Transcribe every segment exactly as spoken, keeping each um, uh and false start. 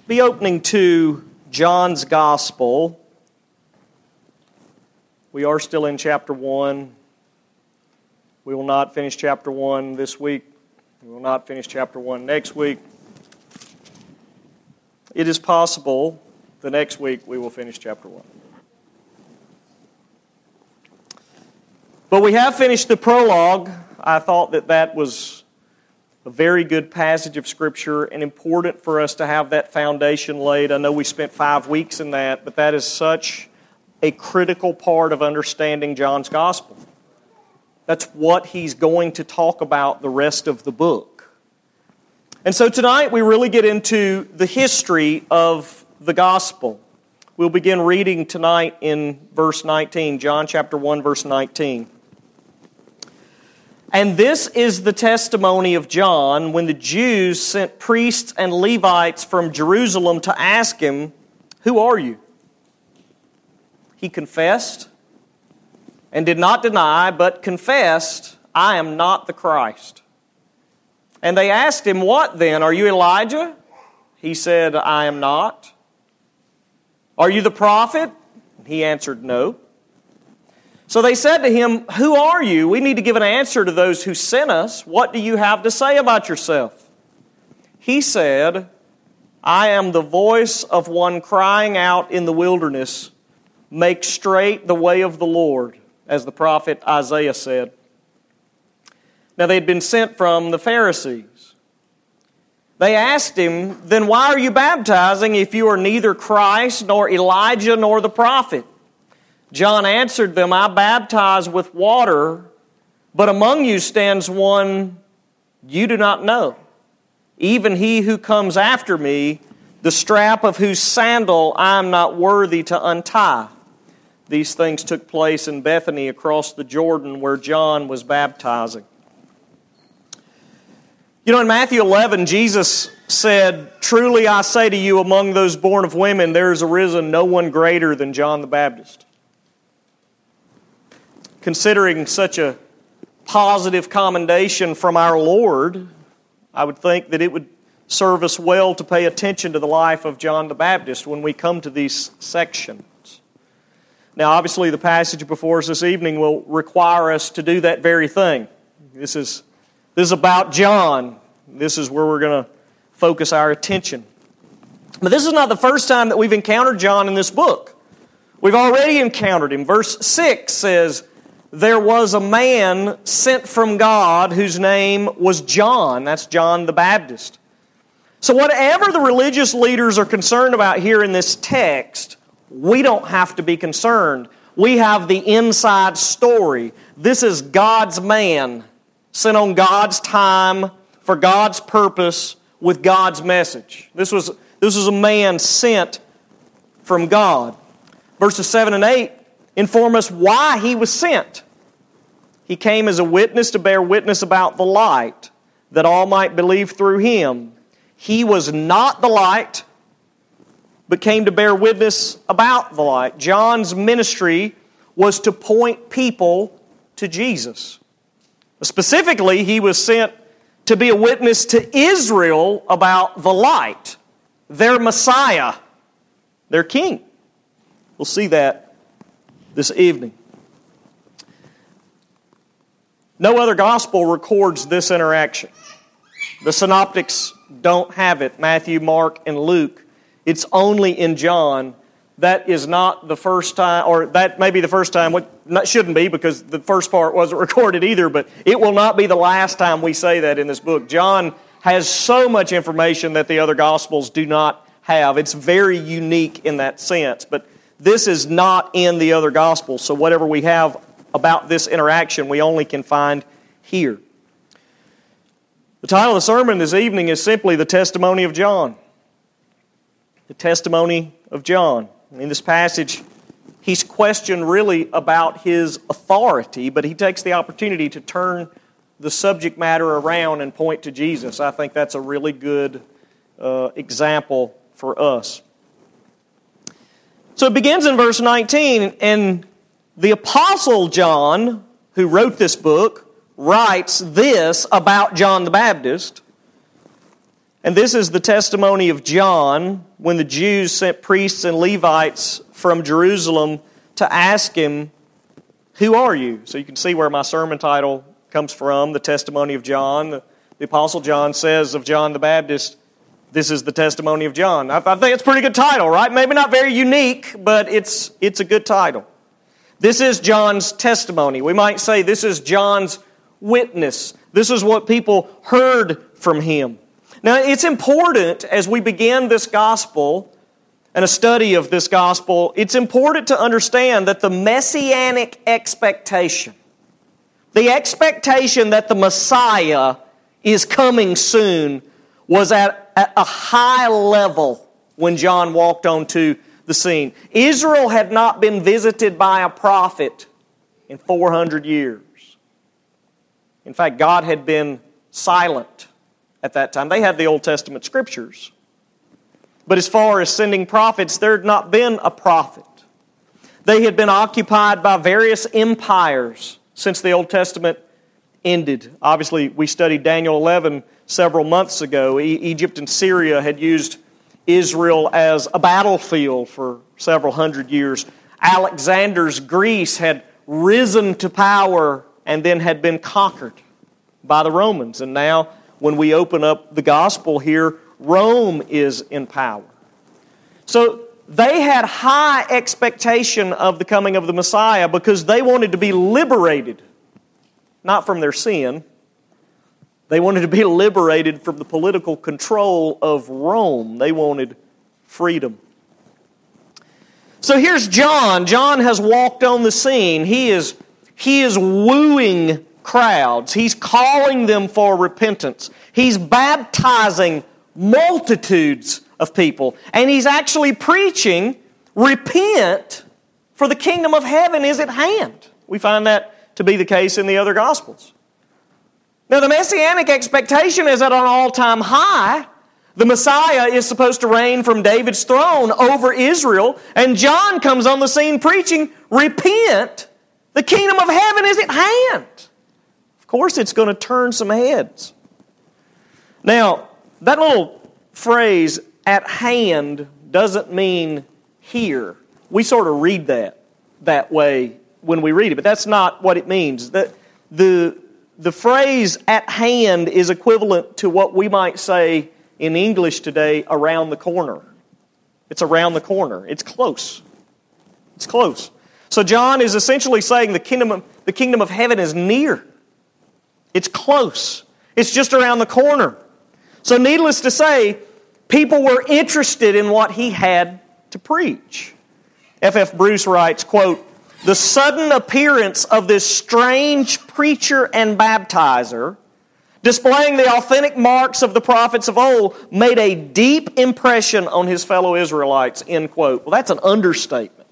be opening to John's Gospel. We are still in chapter one. We will not finish chapter one this week. We will not finish chapter one next week. It is possible the next week we will finish chapter one. But we have finished the prologue. I thought that that was a very good passage of Scripture and important for us to have that foundation laid. I know we spent five weeks in that, but that is such a critical part of understanding John's Gospel. That's what he's going to talk about the rest of the book. And so tonight we really get into the history of the Gospel. We'll begin reading tonight in verse nineteen, John chapter one, verse nineteen. And this is the testimony of John when the Jews sent priests and Levites from Jerusalem to ask him, "Who are you?" He confessed and did not deny, but confessed, "I am not the Christ." And they asked him, "What then? Are you Elijah?" He said, "I am not." "Are you the prophet?" He answered, "No." So they said to him, "Who are you? We need to give an answer to those who sent us. What do you have to say about yourself?" He said, "I am the voice of one crying out in the wilderness, 'Make straight the way of the Lord,' as the prophet Isaiah said." Now they had been sent from the Pharisees. They asked him, "Then why are you baptizing if you are neither Christ, nor Elijah, nor the prophet?" John answered them, "I baptize with water, but among you stands one you do not know, even he who comes after me, the strap of whose sandal I am not worthy to untie." These things took place in Bethany across the Jordan where John was baptizing. You know, in Matthew eleven, Jesus said, "Truly I say to you, among those born of women, there has arisen no one greater than John the Baptist." Considering such a positive commendation from our Lord, I would think that it would serve us well to pay attention to the life of John the Baptist when we come to these sections. Now, obviously, the passage before us this evening will require us to do that very thing. This is, this is about John. This is where we're going to focus our attention. But this is not the first time that we've encountered John in this book. We've already encountered him. Verse six says, "There was a man sent from God whose name was John." That's John the Baptist. So whatever the religious leaders are concerned about here in this text, we don't have to be concerned. We have the inside story. This is God's man, sent on God's time, for God's purpose, with God's message. This was, this was a man sent from God. Verses seven and eight inform us why he was sent. He came as a witness to bear witness about the light, that all might believe through him. He was not the light, but came to bear witness about the light. John's ministry was to point people to Jesus. Specifically, he was sent to be a witness to Israel about the light, their Messiah, their King. We'll see that this evening. No other gospel records this interaction. The synoptics don't have it, Matthew, Mark, and Luke. It's only in John. That is not the first time, or that may be the first time, what shouldn't be because the first part wasn't recorded either, but it will not be the last time we say that in this book. John has so much information that the other Gospels do not have. It's very unique in that sense, but this is not in the other Gospels, so whatever we have about this interaction, we only can find here. The title of the sermon this evening is simply The Testimony of John. The Testimony of John. In this passage, he's questioned really about his authority, but he takes the opportunity to turn the subject matter around and point to Jesus. I think that's a really good uh, example for us. So it begins in verse nineteen, and the Apostle John, who wrote this book, writes this about John the Baptist. And this is the testimony of John when the Jews sent priests and Levites from Jerusalem to ask him, "Who are you?" So you can see where my sermon title comes from, the testimony of John. The Apostle John says of John the Baptist, this is the testimony of John. I think it's a pretty good title, right? Maybe not very unique, but it's it's a good title. This is John's testimony. We might say this is John's witness. This is what people heard from him. Now, it's important as we begin this gospel and a study of this gospel, it's important to understand that the messianic expectation, the expectation that the Messiah is coming soon, was at a high level when John walked onto the scene. Israel had not been visited by a prophet in four hundred years. In fact, God had been silent at that time. They had the Old Testament Scriptures. But as far as sending prophets, there had not been a prophet. They had been occupied by various empires since the Old Testament ended. Obviously, we studied Daniel eleven several months ago. E- Egypt and Syria had used Israel as a battlefield for several hundred years. Alexander's Greece had risen to power and then had been conquered by the Romans. And now, when we open up the gospel here, Rome is in power. So they had high expectation of the coming of the Messiah because they wanted to be liberated, not from their sin. They wanted to be liberated from the political control of Rome. They wanted freedom. So here's John. John has walked on the scene. He is, he is wooing crowds. He's calling them for repentance. He's baptizing multitudes of people. And he's actually preaching, repent, for the kingdom of heaven is at hand. We find that to be the case in the other Gospels. Now, the Messianic expectation is at an all-time high. The Messiah is supposed to reign from David's throne over Israel, and John comes on the scene preaching, repent, the kingdom of heaven is at hand. Of course, it's going to turn some heads. Now, that little phrase, at hand, doesn't mean here. We sort of read that that way when we read it, but that's not what it means. The, the, the phrase at hand is equivalent to what we might say in English today, around the corner. It's around the corner. It's close. It's close. So John is essentially saying the kingdom of, the kingdom of heaven is near. It's close. It's just around the corner. So needless to say, people were interested in what he had to preach. F F Bruce writes, quote, "The sudden appearance of this strange preacher and baptizer, displaying the authentic marks of the prophets of old, made a deep impression on his fellow Israelites," end quote. Well, that's an understatement.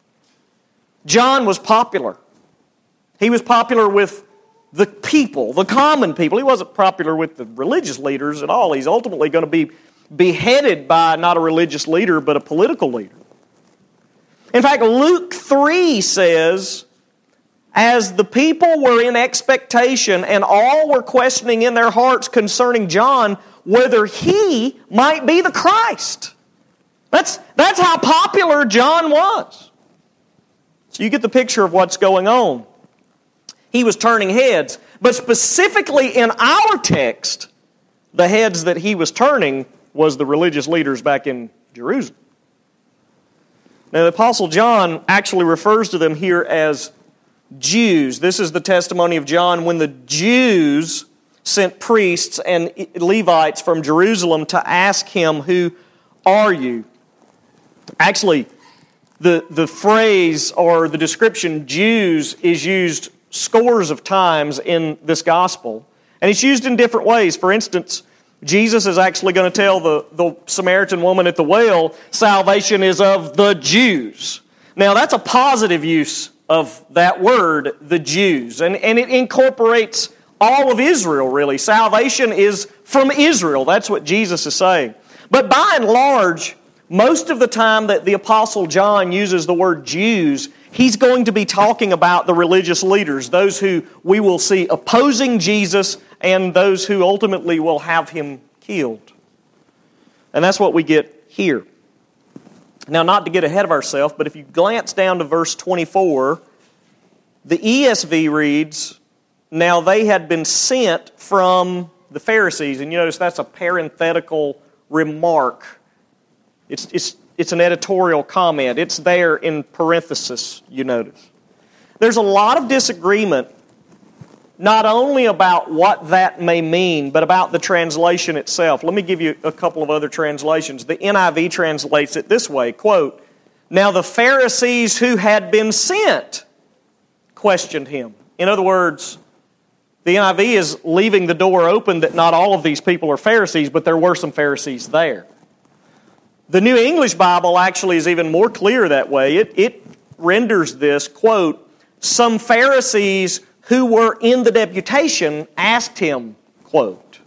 John was popular. He was popular with the people, the common people. He wasn't popular with the religious leaders at all. He's ultimately going to be beheaded by not a religious leader, but a political leader. In fact, Luke three says, as the people were in expectation and all were questioning in their hearts concerning John whether he might be the Christ. That's, that's how popular John was. So you get the picture of what's going on. He was turning heads, but specifically in our text, the heads that he was turning was the religious leaders back in Jerusalem. Now, the Apostle John actually refers to them here as Jews. This is the testimony of John when the Jews sent priests and Levites from Jerusalem to ask him, "Who are you?" Actually, the, the phrase or the description Jews is used scores of times in this gospel. And it's used in different ways. For instance, Jesus is actually going to tell the, the Samaritan woman at the well, salvation is of the Jews. Now, that's a positive use of that word, the Jews. And, and it incorporates all of Israel, really. Salvation is from Israel. That's what Jesus is saying. But by and large, most of the time that the Apostle John uses the word Jews, he's going to be talking about the religious leaders, those who we will see opposing Jesus and those who ultimately will have him killed. And that's what we get here. Now, not to get ahead of ourselves, but if you glance down to verse twenty-four, the E S V reads, "Now they had been sent from the Pharisees." And you notice that's a parenthetical remark. It's, it's, it's an editorial comment. It's there in parenthesis, you notice. There's a lot of disagreement, not only about what that may mean, but about the translation itself. Let me give you a couple of other translations. The N I V translates it this way, quote, "Now the Pharisees who had been sent questioned him." In other words, the N I V is leaving the door open that not all of these people are Pharisees, but there were some Pharisees there. The New English Bible actually is even more clear that way. It, it renders this, quote, "Some Pharisees who were in the deputation asked him," quote.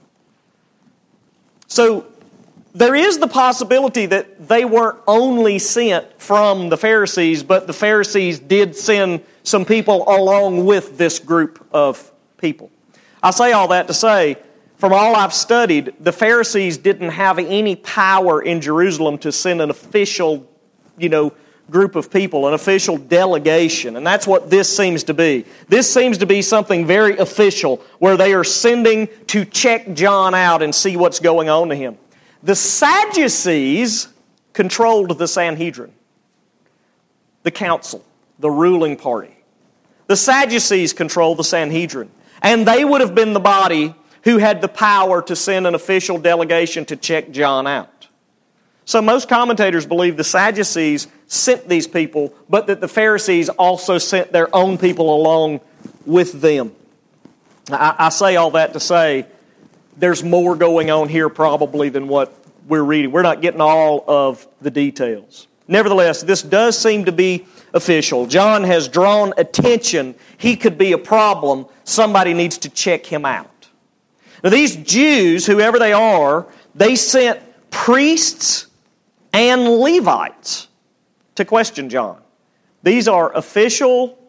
So there is the possibility that they weren't only sent from the Pharisees, but the Pharisees did send some people along with this group of people. I say all that to say, from all I've studied, the Pharisees didn't have any power in Jerusalem to send an official, you know, group of people, an official delegation. And that's what this seems to be. This seems to be something very official, where they are sending to check John out and see what's going on to him. The Sadducees controlled the Sanhedrin, the council, the ruling party. The Sadducees controlled the Sanhedrin. And they would have been the body who had the power to send an official delegation to check John out. So most commentators believe the Sadducees sent these people, but that the Pharisees also sent their own people along with them. I, I say all that to say there's more going on here probably than what we're reading. We're not getting all of the details. Nevertheless, this does seem to be official. John has drawn attention. He could be a problem. Somebody needs to check him out. Now these Jews, whoever they are, they sent priests and Levites to question John. These are official,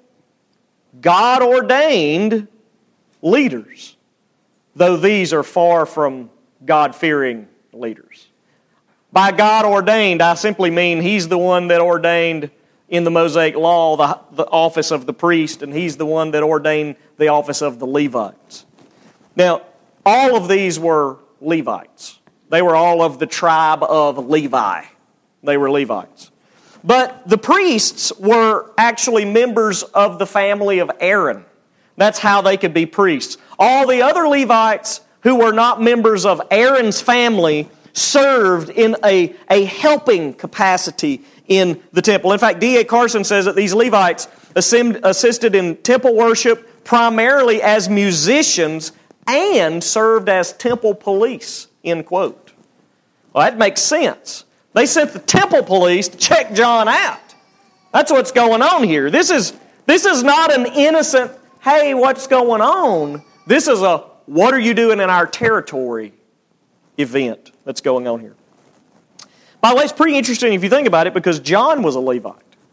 God-ordained leaders, though these are far from God-fearing leaders. By God-ordained, I simply mean He's the one that ordained in the Mosaic Law the, the office of the priest, and He's the one that ordained the office of the Levites. Now, all of these were Levites. They were all of the tribe of Levi. They were Levites. But the priests were actually members of the family of Aaron. That's how they could be priests. All the other Levites who were not members of Aaron's family served in a, a helping capacity in the temple. In fact, D A Carson says that these Levites assisted in temple worship primarily as musicians and served as temple police, end quote. Well, that makes sense. They sent the temple police to check John out. That's what's going on here. This is, this is not an innocent, hey, what's going on? This is a, what are you doing in our territory event that's going on here. By the way, it's pretty interesting if you think about it, because John was a Levite.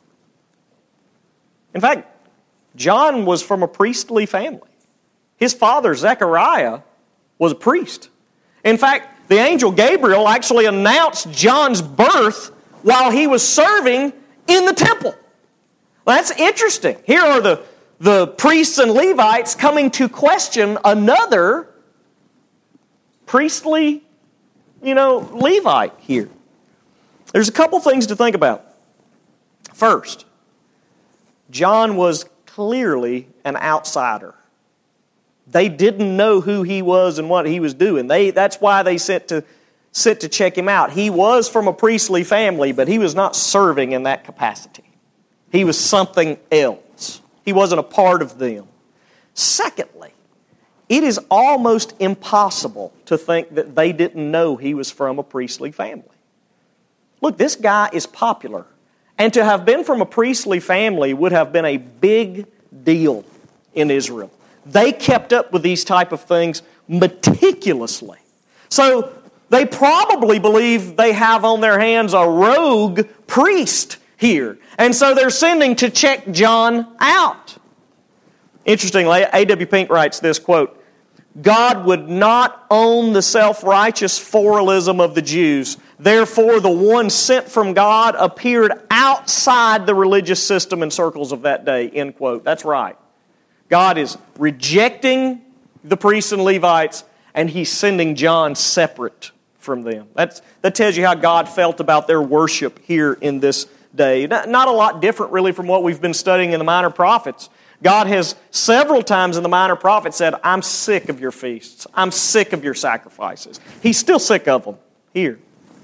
In fact, John was from a priestly family. His father, Zechariah, was a priest. In fact, the angel Gabriel actually announced John's birth while he was serving in the temple. Well, that's interesting. Here are the, the priests and Levites coming to question another priestly, you know, Levite here. There's a couple things to think about. First, John was clearly an outsider. They didn't know who he was and what he was doing. They, that's why they sent to, sent to check him out. He was from a priestly family, but he was not serving in that capacity. He was something else. He wasn't a part of them. Secondly, it is almost impossible to think that they didn't know he was from a priestly family. Look, this guy is popular. And to have been from a priestly family would have been a big deal in Israel. They kept up with these type of things meticulously. So they probably believe they have on their hands a rogue priest here. And so they're sending to check John out. Interestingly, A W Pink writes this, quote, God would not own the self-righteous formalism of the Jews. Therefore, the one sent from God appeared outside the religious system and circles of that day, end quote. That's right. God is rejecting the priests and Levites, and He's sending John separate from them. That's, that tells you how God felt about their worship here in this day. Not, not a lot different, really, from what we've been studying in the Minor Prophets. God has several times in the Minor Prophets said, I'm sick of your feasts. I'm sick of your sacrifices. He's still sick of them here.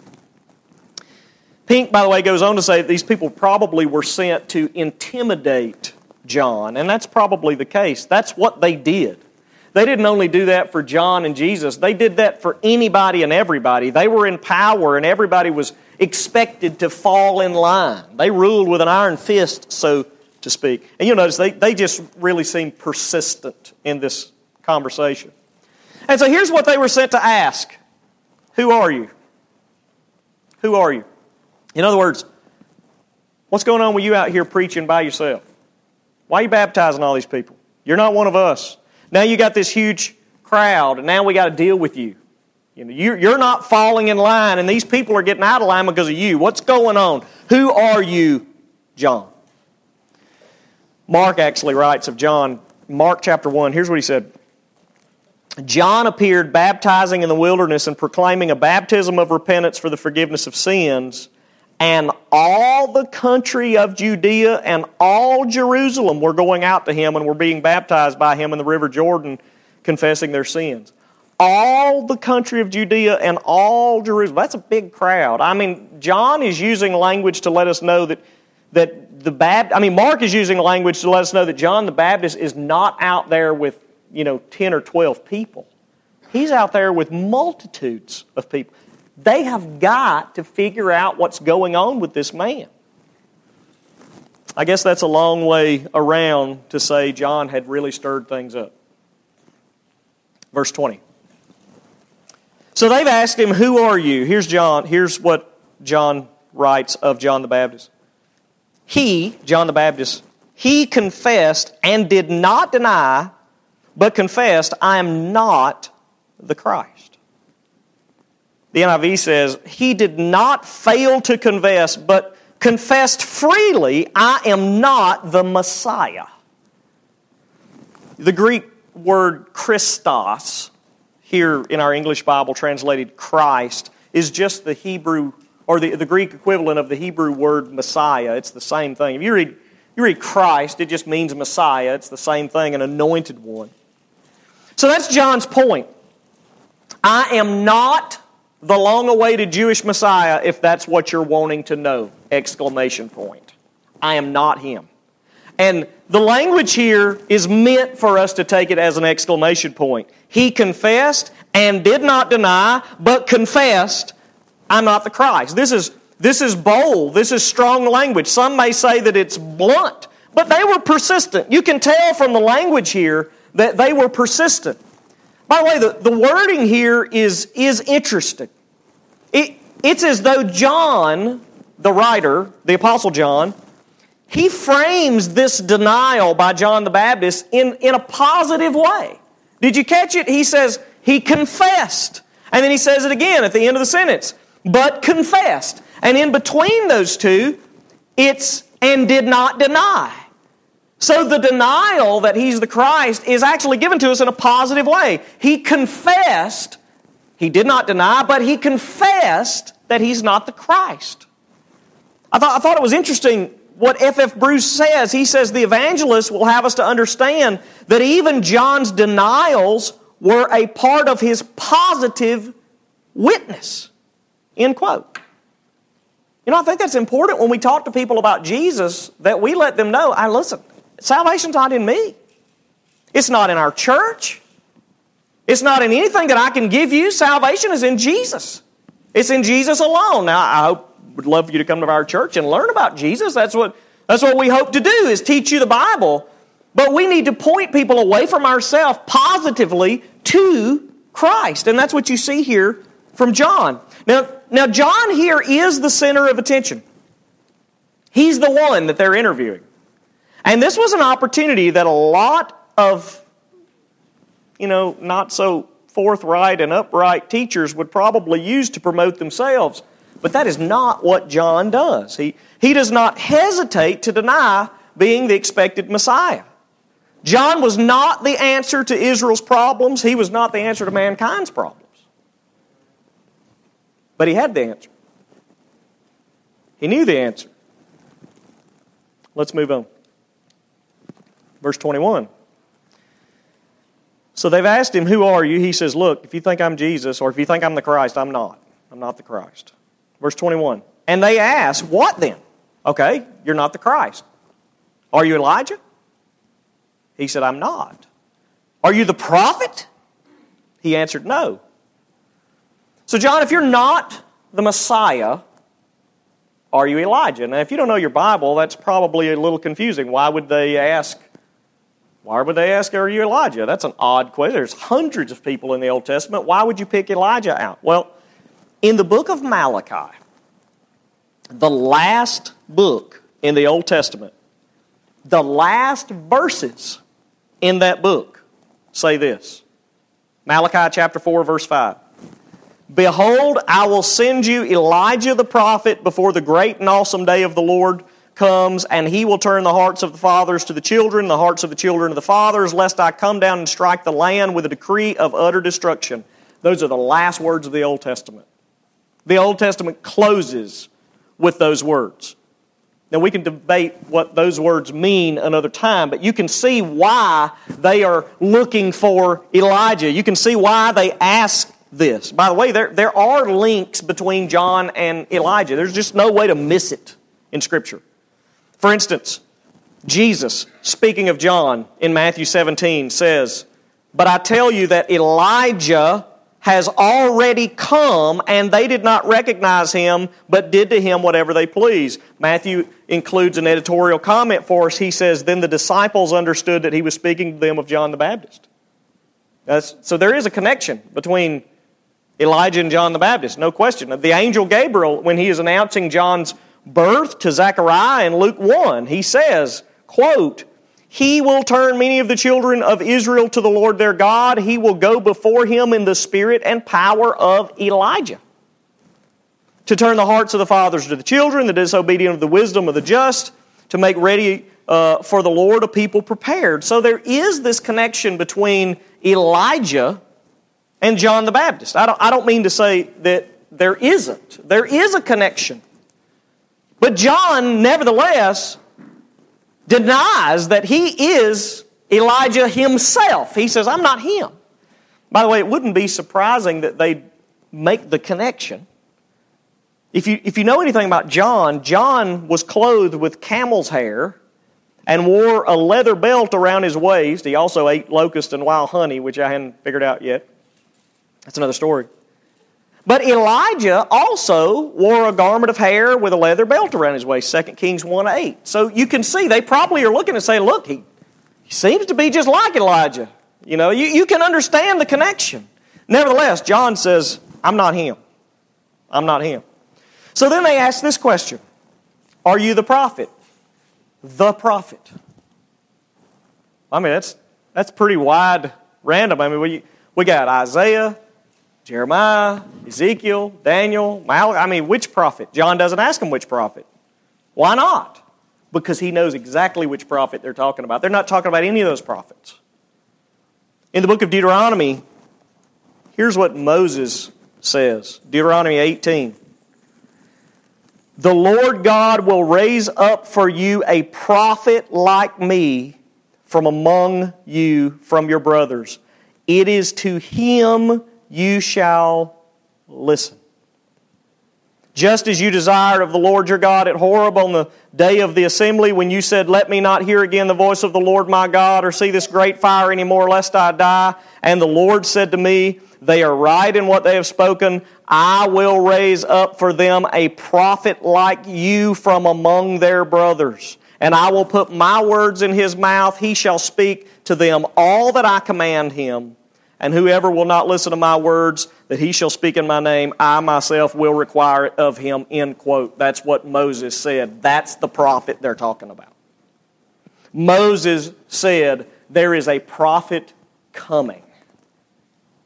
Pink, by the way, goes on to say that these people probably were sent to intimidate John, and that's probably the case. That's what they did. They didn't only do that for John and Jesus. They did that for anybody and everybody. They were in power, and everybody was expected to fall in line. They ruled with an iron fist, so to speak. And you'll notice they, they just really seem persistent in this conversation. And so here's what they were sent to ask. Who are you? Who are you? In other words, what's going on with you out here preaching by yourself? Why are you baptizing all these people? You're not one of us. Now you got this huge crowd, and now we got to deal with you. You know, you're not falling in line, and these people are getting out of line because of you. What's going on? Who are you, John? Mark actually writes of John, Mark chapter one, here's what he said. John appeared baptizing in the wilderness and proclaiming a baptism of repentance for the forgiveness of sins, and all the country of Judea and all Jerusalem were going out to him and were being baptized by him in the river Jordan, confessing their sins. All the country of Judea and all Jerusalem. That's a big crowd. I mean, John is using language to let us know that that the Baptist, I mean, Mark is using language to let us know that John the Baptist is not out there with, you know, ten or twelve people. He's out there with multitudes of people. They have got to figure out what's going on with this man. I guess that's a long way around to say John had really stirred things up. Verse twenty. So they've asked him, who are you? Here's John. Here's what John writes of John the Baptist. He, John the Baptist, he confessed and did not deny, but confessed, I am not the Christ. The N I V says, he did not fail to confess, but confessed freely, I am not the Messiah. The Greek word Christos, here in our English Bible translated Christ, is just the Hebrew, or the, the Greek equivalent of the Hebrew word Messiah. It's the same thing. If you read, you read Christ, it just means Messiah. It's the same thing, an anointed one. So that's John's point. I am not the long-awaited Jewish Messiah, if that's what you're wanting to know! Exclamation point. I am not him. And the language here is meant for us to take it as an exclamation point. He confessed and did not deny, but confessed, I'm not the Christ. This is, this is bold. This is strong language. Some may say that it's blunt, but they were persistent. You can tell from the language here that they were persistent. By the way, the, the wording here is, is interesting. It, it's as though John, the writer, the Apostle John, he frames this denial by John the Baptist in, in a positive way. Did you catch it? He says, he confessed. And then he says it again at the end of the sentence. But confessed. And in between those two, it's, and did not deny. So the denial that he's the Christ is actually given to us in a positive way. He confessed, he did not deny, but he confessed that he's not the Christ. I thought, I thought it was interesting what F F Bruce says. He says the evangelist will have us to understand that even John's denials were a part of his positive witness. End quote. You know, I think that's important when we talk to people about Jesus, that we let them know, I listen, salvation's not in me. It's not in our church. It's not in anything that I can give you. Salvation is in Jesus. It's in Jesus alone. Now, I hope would love for you to come to our church and learn about Jesus. That's what, that's what we hope to do, is teach you the Bible. But we need to point people away from ourselves positively to Christ. And that's what you see here from John. Now, now John here is the center of attention. He's the one that they're interviewing. And this was an opportunity that a lot of you know, not so forthright and upright teachers would probably use to promote themselves. But that is not what John does. He, he does not hesitate to deny being the expected Messiah. John was not the answer to Israel's problems. He was not the answer to mankind's problems. But he had the answer. He knew the answer. Let's move on. Verse twenty-one. So they've asked him, who are you? He says, look, if you think I'm Jesus, or if you think I'm the Christ, I'm not. I'm not the Christ. Verse twenty-one. And they ask, what then? Okay, you're not the Christ. Are you Elijah? He said, I'm not. Are you the prophet? He answered, no. So John, if you're not the Messiah, are you Elijah? Now, if you don't know your Bible, that's probably a little confusing. Why would they ask, why would they ask, are you Elijah? That's an odd question. There's hundreds of people in the Old Testament. Why would you pick Elijah out? Well, in the book of Malachi, the last book in the Old Testament, the last verses in that book say this. Malachi chapter four, verse five. Behold, I will send you Elijah the prophet before the great and awesome day of the Lord comes, and he will turn the hearts of the fathers to the children, the hearts of the children to the fathers, lest I come down and strike the land with a decree of utter destruction. Those are the last words of the Old Testament. The Old Testament closes with those words. Now, we can debate what those words mean another time, but you can see why they are looking for Elijah. You can see why they ask this. By the way, there, there are links between John and Elijah. There's just no way to miss it in Scripture. For instance, Jesus, speaking of John in Matthew seventeen, says, but I tell you that Elijah has already come, and they did not recognize him, but did to him whatever they pleased. Matthew includes an editorial comment for us. He says, then the disciples understood that he was speaking to them of John the Baptist. That's, so there is a connection between Elijah and John the Baptist, no question. The angel Gabriel, when he is announcing John's birth to Zechariah in Luke one, he says, quote, he will turn many of the children of Israel to the Lord their God. He will go before him in the spirit and power of Elijah, to turn the hearts of the fathers to the children, the disobedient of the wisdom of the just, to make ready uh, for the Lord a people prepared. So there is this connection between Elijah and John the Baptist. I don't, I don't mean to say that there isn't. There is a connection. But John, nevertheless, denies that he is Elijah himself. He says, I'm not him. By the way, it wouldn't be surprising that they make the connection. If you, if you know anything about John, John was clothed with camel's hair and wore a leather belt around his waist. He also ate locust and wild honey, which I hadn't figured out yet. That's another story. But Elijah also wore a garment of hair with a leather belt around his waist, Second Kings one eight. So you can see, they probably are looking and saying, look, he, he seems to be just like Elijah. You know, you, you can understand the connection. Nevertheless, John says, I'm not him. I'm not him. So then they ask this question, are you the prophet? The prophet. I mean, that's that's pretty wide random. I mean, we, we got Isaiah, Jeremiah, Ezekiel, Daniel, Malachi. I mean, which prophet? John doesn't ask him which prophet. Why not? Because he knows exactly which prophet they're talking about. They're not talking about any of those prophets. In the book of Deuteronomy, here's what Moses says. Deuteronomy eighteen. The Lord God will raise up for you a prophet like me from among you, from your brothers. It is to him you shall listen. Just as you desired of the Lord your God at Horeb on the day of the assembly, when you said, let me not hear again the voice of the Lord my God, or see this great fire anymore, lest I die. And the Lord said to me, they are right in what they have spoken. I will raise up for them a prophet like you from among their brothers. And I will put my words in his mouth. He shall speak to them all that I command him. And whoever will not listen to my words, that he shall speak in my name, I myself will require it of him, end quote. That's what Moses said. That's the prophet they're talking about. Moses said, there is a prophet coming.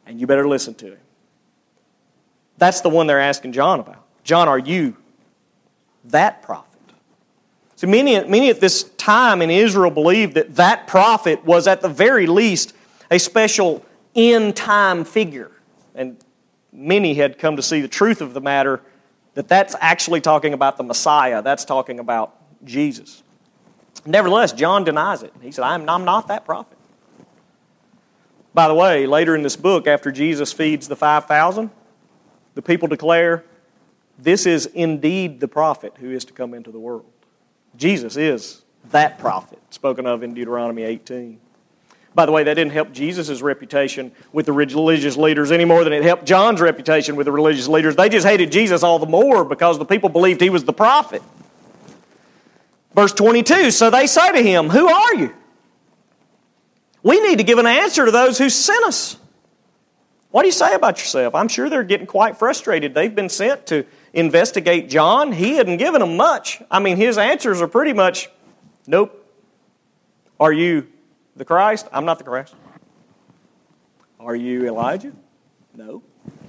and you better listen to him. That's the one they're asking John about. John, are you that prophet? So many, many at this time in Israel believed that that prophet was at the very least a special end-time figure. And many had come to see the truth of the matter, that that's actually talking about the Messiah. That's talking about Jesus. Nevertheless, John denies it. He said, I'm, I'm not that prophet. By the way, later in this book, after Jesus feeds the five thousand, the people declare, this is indeed the prophet who is to come into the world. Jesus is that prophet spoken of in Deuteronomy eighteen. By the way, that didn't help Jesus' reputation with the religious leaders any more than it helped John's reputation with the religious leaders. They just hated Jesus all the more because the people believed he was the prophet. Verse twenty-two, so they say to him, who are you? We need to give an answer to those who sent us. What do you say about yourself? I'm sure they're getting quite frustrated. They've been sent to investigate John. He hadn't given them much. I mean, his answers are pretty much, nope. Are you the Christ? I'm not the Christ. Are you Elijah? No.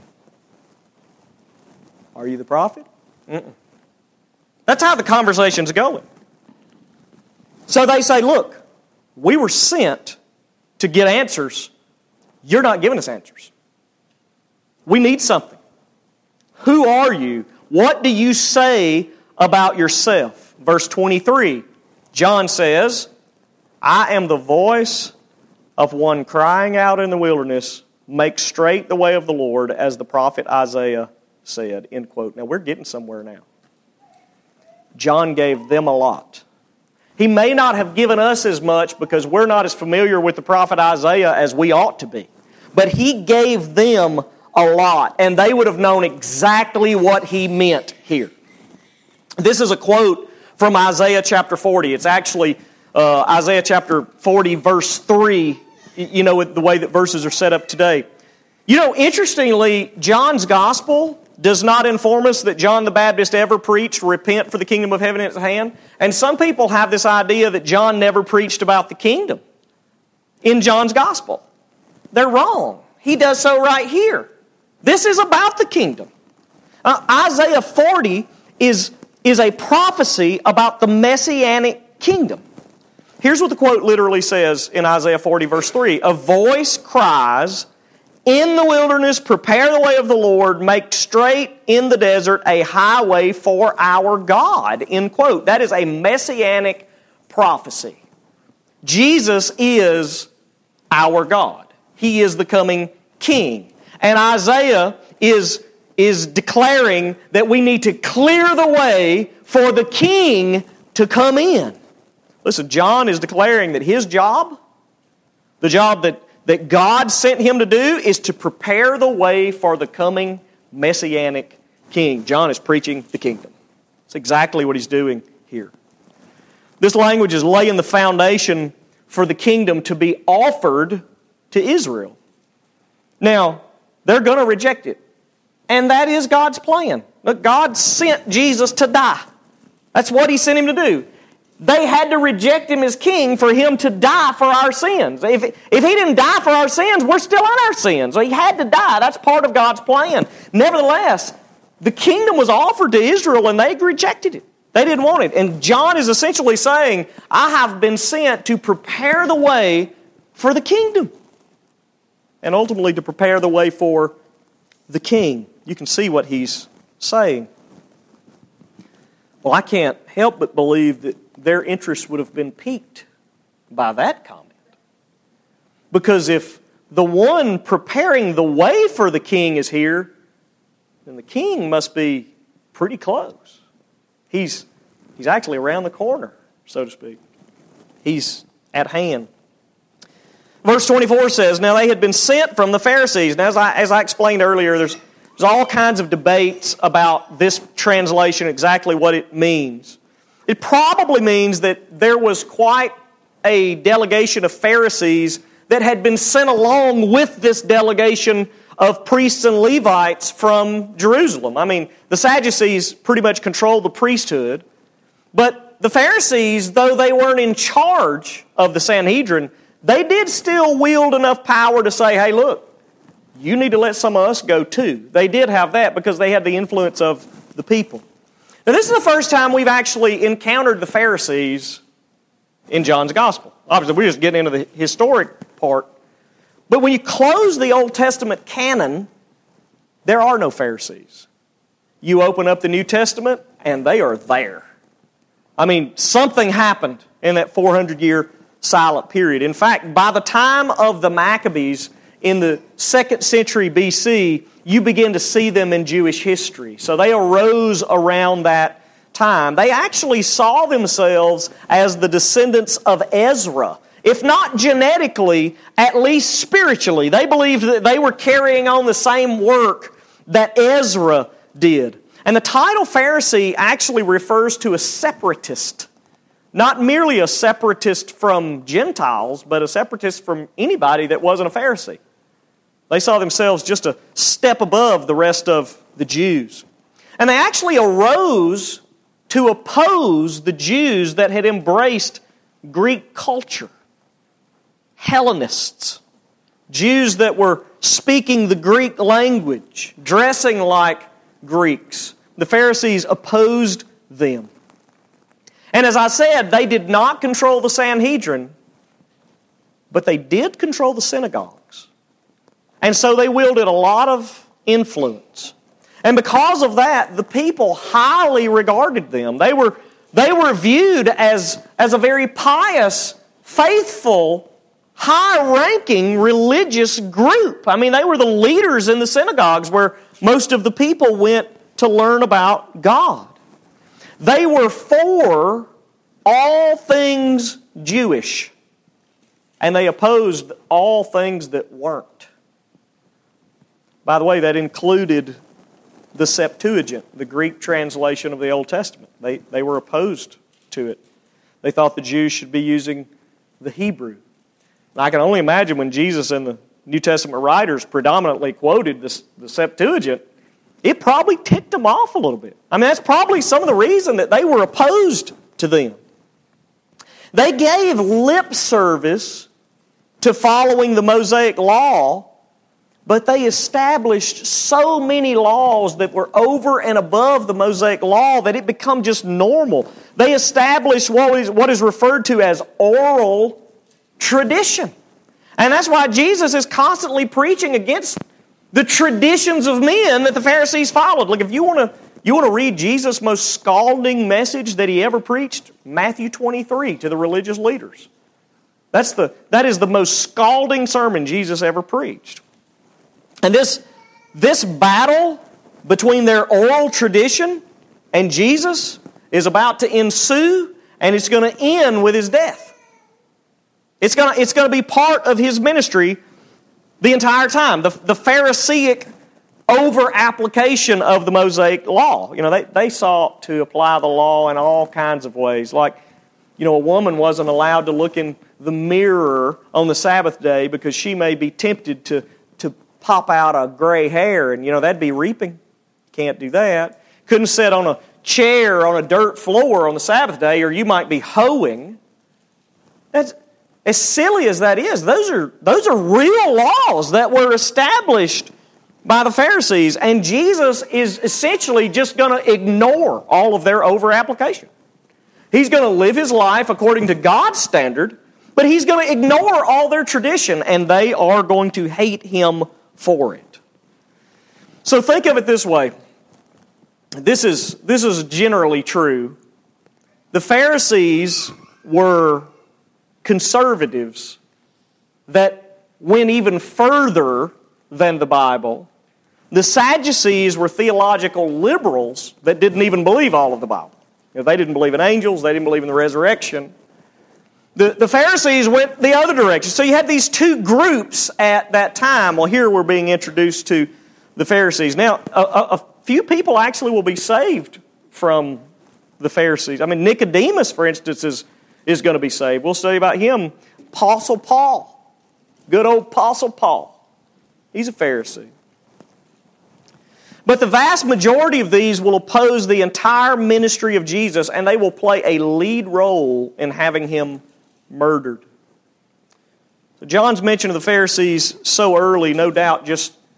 Are you the prophet? Mm-mm. That's how the conversation's going. So they say, look, we were sent to get answers. You're not giving us answers. We need something. Who are you? What do you say about yourself? Verse twenty-three, John says, I am the voice of one crying out in the wilderness, make straight the way of the Lord, as the prophet Isaiah said. End quote. Now we're getting somewhere now. John gave them a lot. He may not have given us as much because we're not as familiar with the prophet Isaiah as we ought to be. But he gave them a lot, and they would have known exactly what he meant here. This is a quote from Isaiah chapter forty. It's actually uh, Isaiah chapter forty, verse three, you know, the way that verses are set up today. You know, interestingly, John's gospel does not inform us that John the Baptist ever preached, repent for the kingdom of heaven is at hand. And some people have this idea that John never preached about the kingdom in John's gospel. They're wrong. He does so right here. This is about the kingdom. Uh, Isaiah forty is, is a prophecy about the Messianic kingdom. Here's what the quote literally says in Isaiah forty, verse three. A voice cries, in the wilderness, prepare the way of the Lord, make straight in the desert a highway for our God. End quote. That is a Messianic prophecy. Jesus is our God. He is the coming King. And Isaiah is, is declaring that we need to clear the way for the King to come in. Listen, John is declaring that his job, the job that, that God sent him to do, is to prepare the way for the coming Messianic King. John is preaching the kingdom. That's exactly what he's doing here. This language is laying the foundation for the kingdom to be offered to Israel. Now, they're going to reject it. And that is God's plan. Look, God sent Jesus to die. That's what He sent Him to do. They had to reject Him as King for Him to die for our sins. If, if He didn't die for our sins, we're still in our sins. So He had to die. That's part of God's plan. Nevertheless, the kingdom was offered to Israel and they rejected it. They didn't want it. And John is essentially saying, I have been sent to prepare the way for the kingdom. And ultimately to prepare the way for the King. You can see what he's saying. Well, I can't help but believe that their interest would have been piqued by that comment. Because if the one preparing the way for the King is here, then the King must be pretty close. He's, he's actually around the corner, so to speak. He's at hand. Verse twenty-four says, now they had been sent from the Pharisees. Now, as I, as I explained earlier, there's, there's all kinds of debates about this translation, exactly what it means. It probably means that there was quite a delegation of Pharisees that had been sent along with this delegation of priests and Levites from Jerusalem. I mean, the Sadducees pretty much controlled the priesthood, but the Pharisees, though they weren't in charge of the Sanhedrin, they did still wield enough power to say, hey, look, you need to let some of us go too. They did have that because they had the influence of the people. Now, this is the first time we've actually encountered the Pharisees in John's Gospel. Obviously, we're just getting into the historic part. But when you close the Old Testament canon, there are no Pharisees. You open up the New Testament, and they are there. I mean, something happened in that four hundred year silent period. In fact, by the time of the Maccabees in the second century B C, you begin to see them in Jewish history. So they arose around that time. They actually saw themselves as the descendants of Ezra. If not genetically, at least spiritually. They believed that they were carrying on the same work that Ezra did. And the title Pharisee actually refers to a separatist. Not merely a separatist from Gentiles, but a separatist from anybody that wasn't a Pharisee. They saw themselves just a step above the rest of the Jews. And they actually arose to oppose the Jews that had embraced Greek culture. Hellenists. Jews that were speaking the Greek language, dressing like Greeks. The Pharisees opposed them. And as I said, they did not control the Sanhedrin, but they did control the synagogues. And so they wielded a lot of influence. And because of that, the people highly regarded them. They were, they were viewed as, as a very pious, faithful, high-ranking religious group. I mean, they were the leaders in the synagogues where most of the people went to learn about God. They were for all things Jewish, and they opposed all things that weren't. By the way, that included the Septuagint, the Greek translation of the Old Testament. They, they were opposed to it. They thought the Jews should be using the Hebrew. And I can only imagine when Jesus and the New Testament writers predominantly quoted the, the Septuagint, it probably ticked them off a little bit. I mean, that's probably some of the reason that they were opposed to them. They gave lip service to following the Mosaic Law, but they established so many laws that were over and above the Mosaic Law that it became just normal. They established what is, what is referred to as oral tradition. And that's why Jesus is constantly preaching against the traditions of men that the Pharisees followed. Look, if you want to you want to read Jesus' most scalding message that he ever preached, Matthew twenty-three to the religious leaders. That's the that is the most scalding sermon Jesus ever preached. And this, this battle between their oral tradition and Jesus is about to ensue, and it's going to end with his death. It's going to, it's going to be part of his ministry the entire time. The, the Pharisaic over-application of the Mosaic Law. You know, they, they sought to apply the law in all kinds of ways. Like, you know, a woman wasn't allowed to look in the mirror on the Sabbath day because she may be tempted to, to pop out a gray hair, and, you know, that'd be reaping. Can't do that. Couldn't sit on a chair on a dirt floor on the Sabbath day, or you might be hoeing. That's... As silly as that is, those are, those are real laws that were established by the Pharisees. And Jesus is essentially just going to ignore all of their over-application. He's going to live his life according to God's standard, but he's going to ignore all their tradition, and they are going to hate him for it. So think of it this way. This is, this is generally true. The Pharisees were conservatives that went even further than the Bible. The Sadducees were theological liberals that didn't even believe all of the Bible. You know, they didn't believe in angels. They didn't believe in the resurrection. The, the Pharisees went the other direction. So you had these two groups at that time. Well, here we're being introduced to the Pharisees. Now, a, a, a few people actually will be saved from the Pharisees. I mean, Nicodemus, for instance, is is going to be saved. We'll study about him. Apostle Paul. Good old Apostle Paul. He's a Pharisee. But the vast majority of these will oppose the entire ministry of Jesus, and they will play a lead role in having him murdered. So John's mention of the Pharisees so early, no doubt, just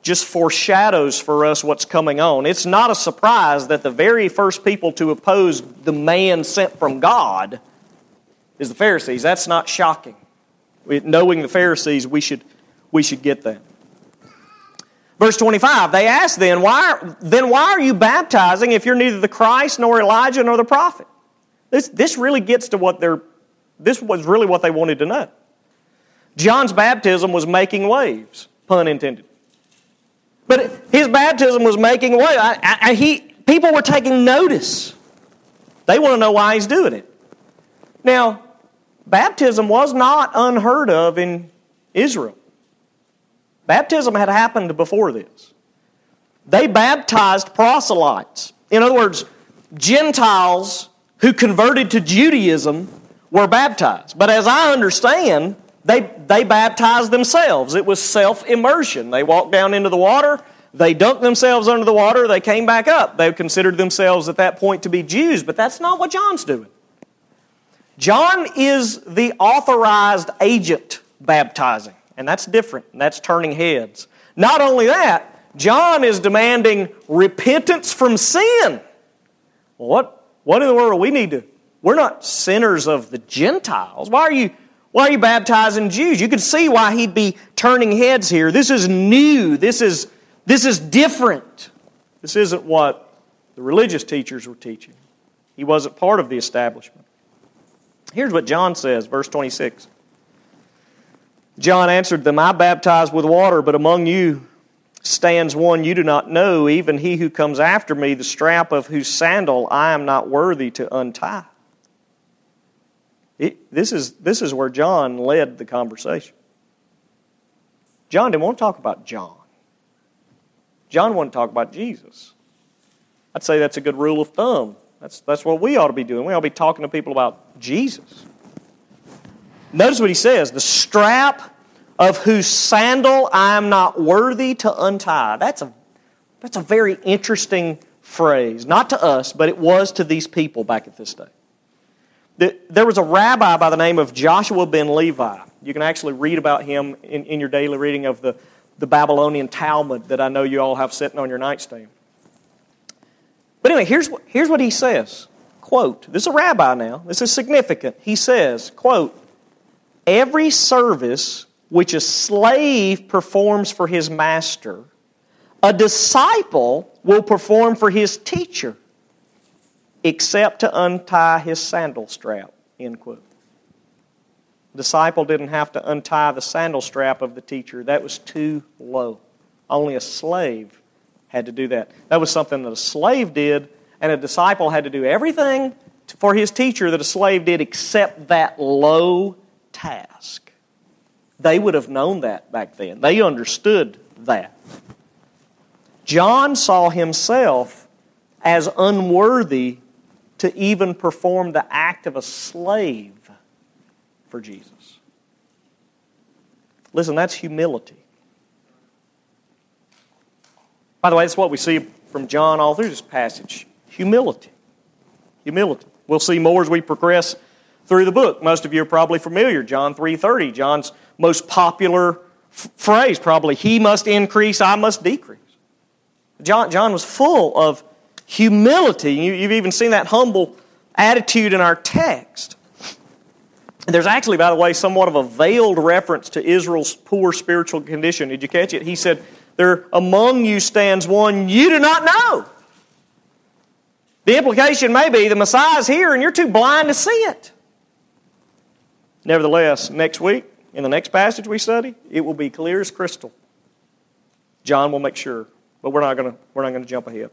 just foreshadows for us what's coming on. It's not a surprise that the very first people to oppose the man sent from God is the Pharisees. That's not shocking. We, knowing the Pharisees, we should, we should get that. Verse twenty-five, they asked then, why, then why are you baptizing if you're neither the Christ nor Elijah nor the prophet? This, this really gets to what they're, this was really what they wanted to know. John's baptism was making waves, pun intended. But his baptism was making waves. I, I, he, people were taking notice. They want to know why he's doing it. Now, baptism was not unheard of in Israel. Baptism had happened before this. They baptized proselytes. In other words, Gentiles who converted to Judaism were baptized. But as I understand, they, they baptized themselves. It was self-immersion. They walked down into the water, they dunked themselves under the water, they came back up. They considered themselves at that point to be Jews, but that's not what John's doing. John is the authorized agent baptizing. And that's different. And that's turning heads. Not only that, John is demanding repentance from sin. What, what in the world we need to... We're not sinners of the Gentiles. Why are you, why are you baptizing Jews? You can see why he'd be turning heads here. This is new. This is, this is different. This isn't what the religious teachers were teaching. He wasn't part of the establishment. Here's what John says, verse twenty-six. John answered them, I baptize with water, but among you stands one you do not know, even he who comes after me, the strap of whose sandal I am not worthy to untie. It, this is, this is where John led the conversation. John didn't want to talk about John. John wanted to talk about Jesus. I'd say that's a good rule of thumb. That's, that's what we ought to be doing. We ought to be talking to people about Jesus. Notice what he says, the strap of whose sandal I am not worthy to untie. That's a, that's a very interesting phrase. Not to us, but it was to these people back at this day. There was a rabbi by the name of Joshua ben Levi. You can actually read about him in, in your daily reading of the, the Babylonian Talmud that I know you all have sitting on your nightstand. But anyway, here's what, here's what he says. Quote, this is a rabbi now. This is significant. He says, quote, every service which a slave performs for his master, a disciple will perform for his teacher, except to untie his sandal strap, end quote. The disciple didn't have to untie the sandal strap of the teacher. That was too low. Only a slave had to do that. That was something that a slave did, and a disciple had to do everything for his teacher that a slave did except that low task. They would have known that back then. They understood that. John saw himself as unworthy to even perform the act of a slave for Jesus. Listen, that's humility. By the way, that's what we see from John all through this passage. Humility. Humility. We'll see more as we progress through the book. Most of you are probably familiar. John three thirty, John's most popular f- phrase, probably, he must increase, I must decrease. John, John was full of humility. You, you've even seen that humble attitude in our text. There's actually, by the way, somewhat of a veiled reference to Israel's poor spiritual condition. Did you catch it? He said, there among you stands one you do not know. The implication may be the Messiah's here and you're too blind to see it. Nevertheless, next week, in the next passage we study, it will be clear as crystal. John will make sure, but we're not going to we're not going to jump ahead.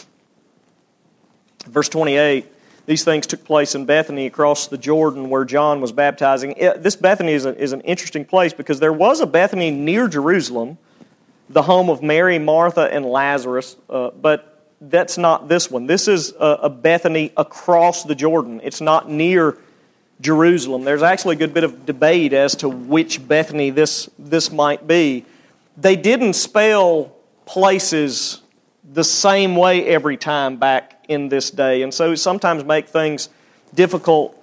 Verse twenty-eight, these things took place in Bethany across the Jordan where John was baptizing. This Bethany is, a, is an interesting place because there was a Bethany near Jerusalem, the home of Mary, Martha, and Lazarus, uh, but that's not this one. This is a, a Bethany across the Jordan. It's not near Jerusalem. There's actually a good bit of debate as to which Bethany this, this might be. They didn't spell places the same way every time back in this day, and so sometimes make things difficult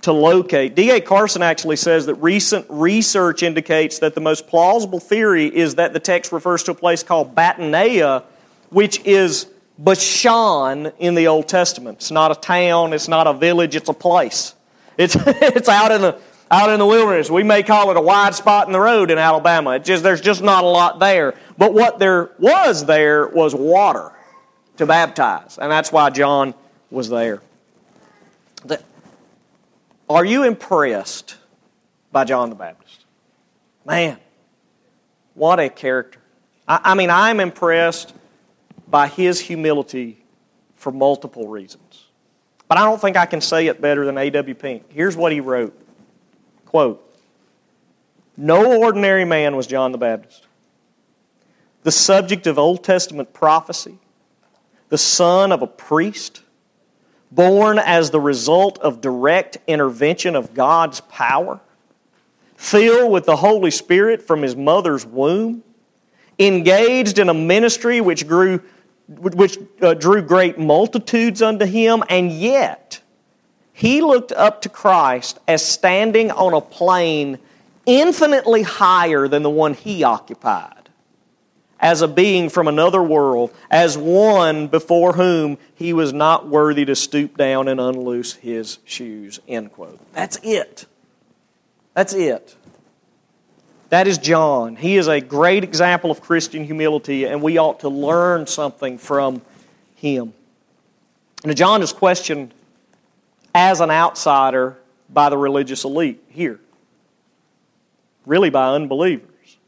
to locate. D A Carson actually says that recent research indicates that the most plausible theory is that the text refers to a place called Batanea, which is Bashan in the Old Testament. It's not a town, it's not a village, it's a place. It's it's out in the out in the wilderness. We may call it a wide spot in the road in Alabama. It just there's just not a lot there. But what there was there was water to baptize, and that's why John was there. The, Are you impressed by John the Baptist? Man, what a character. I, I mean, I'm impressed by his humility for multiple reasons. But I don't think I can say it better than A W Pink. Here's what he wrote. Quote, "No ordinary man was John the Baptist. The subject of Old Testament prophecy, the son of a priest, born as the result of direct intervention of God's power, filled with the Holy Spirit from his mother's womb, engaged in a ministry which grew, which uh, drew great multitudes unto him, and yet he looked up to Christ as standing on a plane infinitely higher than the one he occupied, as a being from another world, as one before whom he was not worthy to stoop down and unloose his shoes." End quote. That's it. That's it. That is John. He is a great example of Christian humility, and we ought to learn something from him. Now, John is questioned as an outsider by the religious elite here. Really by unbelievers.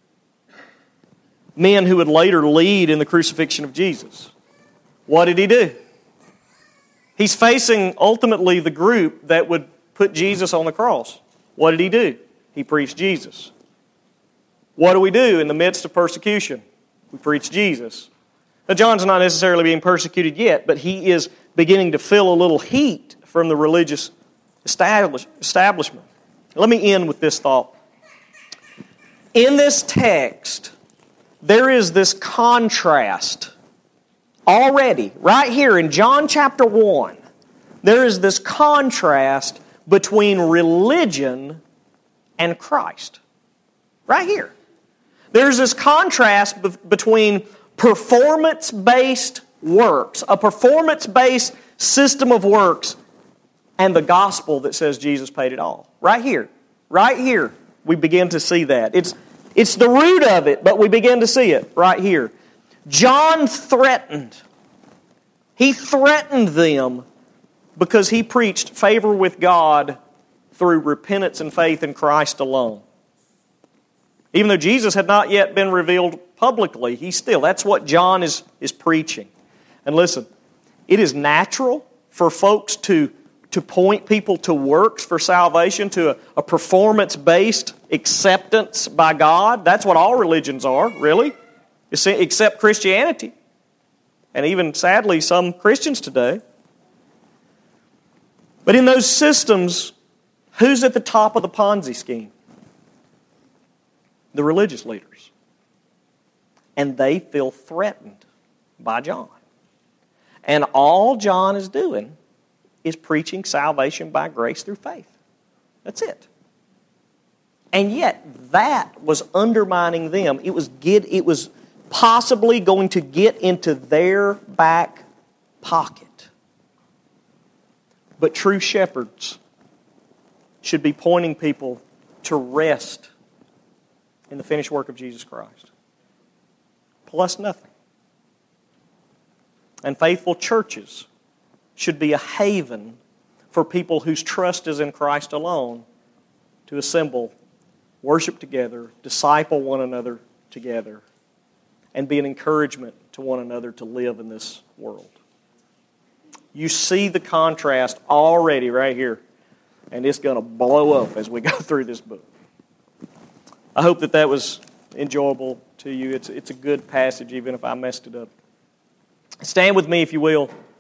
Men who would later lead in the crucifixion of Jesus. What did he do? He's facing ultimately the group that would put Jesus on the cross. What did he do? He preached Jesus. What do we do in the midst of persecution? We preach Jesus. Now, John's not necessarily being persecuted yet, but he is beginning to feel a little heat from the religious establish, establishment. Let me end with this thought. In this text, there is this contrast already, right here in John chapter one. There is this contrast between religion and Christ. Right here. There's this contrast be- between performance-based works, a performance-based system of works, and the gospel that says Jesus paid it all. Right here. Right here, we begin to see that. It's, it's the root of it, but we begin to see it right here. John threatened. He threatened them because he preached favor with God through repentance and faith in Christ alone. Even though Jesus had not yet been revealed publicly, he still, that's what John is, is preaching. And listen, it is natural for folks to, to point people to works for salvation, to a, a performance-based acceptance by God. That's what all religions are, really, except Christianity. And even, sadly, some Christians today. But in those systems, who's at the top of the Ponzi scheme? The religious leaders. And they feel threatened by John. And all John is doing is preaching salvation by grace through faith. That's it. And yet, that was undermining them. It was get, it was possibly going to get into their back pocket. But true shepherds should be pointing people to rest in the finished work of Jesus Christ. Plus nothing. And faithful churches should be a haven for people whose trust is in Christ alone to assemble, worship together, disciple one another together, and be an encouragement to one another to live in this world. You see the contrast already right here, and it's going to blow up as we go through this book. I hope that that was enjoyable to you. It's, it's a good passage, even if I messed it up. Stand with me, if you will.